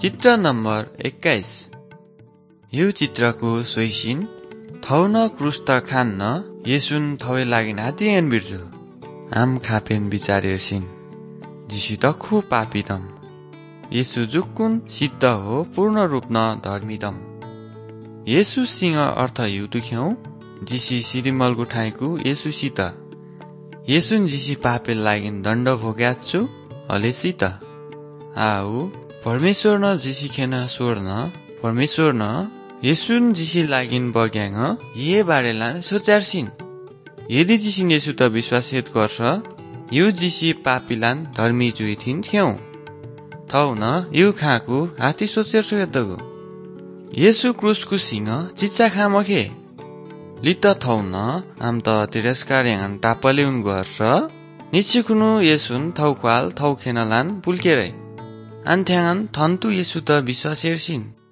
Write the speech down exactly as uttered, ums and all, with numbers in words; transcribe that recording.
चित्र नम्बर एक्काइस। यो चित्रको सोइसिन थौन क्रुस्त खान्न येसुन थवे लागिन हातियन बिर्जु आम खापेन बिचारेरसिन जिसु तखु पापिदम येसु जुक्कुन सिद्ध हो पूर्ण रूपन धर्मिदम। येसु सिंह अर्थ युदुख्यौ जिसी सिरिमलगु ठाइकु येसु सित येसुन जिसी पापेल लागिन दण्ड भोग्याच्छु अलेसित आउ परमेश्वर न जिसी खेन स्वर्न परमेश्वर न येसुन जिसी लागिन बग्याङ ये बारेला सोचारसिन यदि जिसिन येसु त विश्वासित गर्छ यो जिसी पापिलान धर्मी जुइथिन थियौ थौ न यो खाकु हाती सोचेर सोयदगु येसु क्रुसकु सिंह चिच्चा खामखे लित थौ न आम त तिरस्कार यांगन टापले उन गर्छ निचिकुनु येसुन थौ क्वाल थौ खेनलान पुल्केरै अन्थ्याङन थन्तु येसु त विश्वासेरसिन